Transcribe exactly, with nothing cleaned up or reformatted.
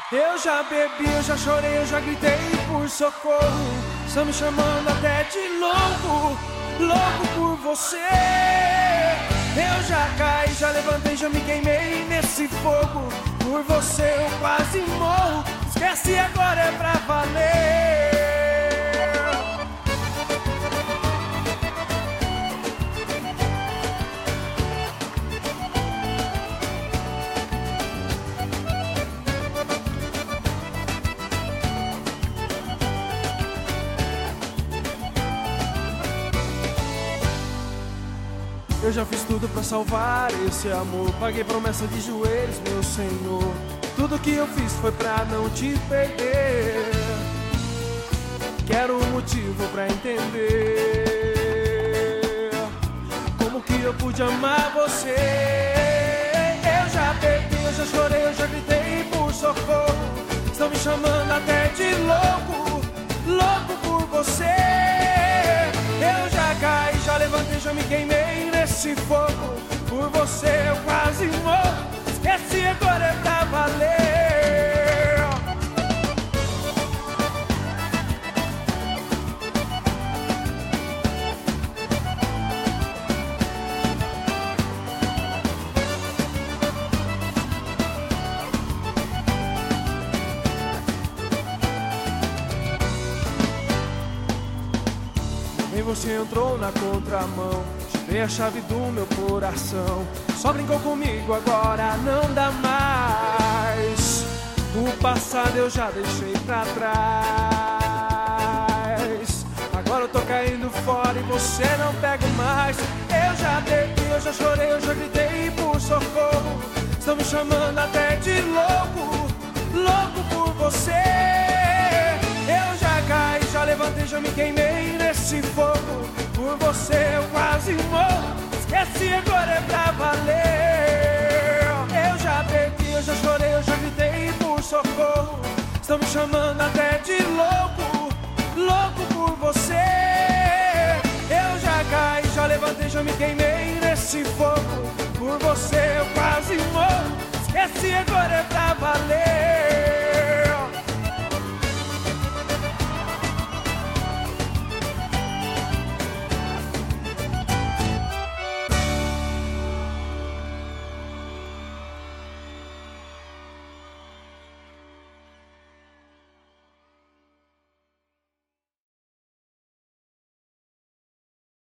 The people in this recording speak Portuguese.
Eu já bebi, eu já chorei, eu já gritei por socorro. Estão me chamando até de louco, louco por você. Eu já caí, já levantei, já me queimei nesse fogo. Por você eu quase morro. Esquece, agora é pra valer. Eu já fiz tudo pra salvar esse amor. Paguei promessa de joelhos, meu Senhor. Tudo que eu fiz foi pra não te perder. Quero um motivo pra entender como que eu pude amar você. Eu já bebi, eu já chorei, eu já gritei por socorro. Estão me chamando até de louco, louco por você. Eu já caí, já levantei, já me queimei nesse fogo. Por você eu quase morro. Esquece, agora é pra valer. Nem você entrou na contramão. Dei a chave do meu coração. Só brincou comigo, agora não dá mais. O passado eu já deixei pra trás. Agora eu tô caindo fora e você não pega mais. Eu já bebi, eu já chorei, eu já gritei por socorro. Estão me chamando até de louco, louco por você. Eu já caí, já levantei, já me queimei nesse fogo. Por você eu quase morro. Esquece, agora é pra valer. Eu já bebi, eu já chorei, eu já gritei por socorro. Estão me chamando até de louco, louco por você. Eu já caí, já levantei, já me queimei nesse fogo.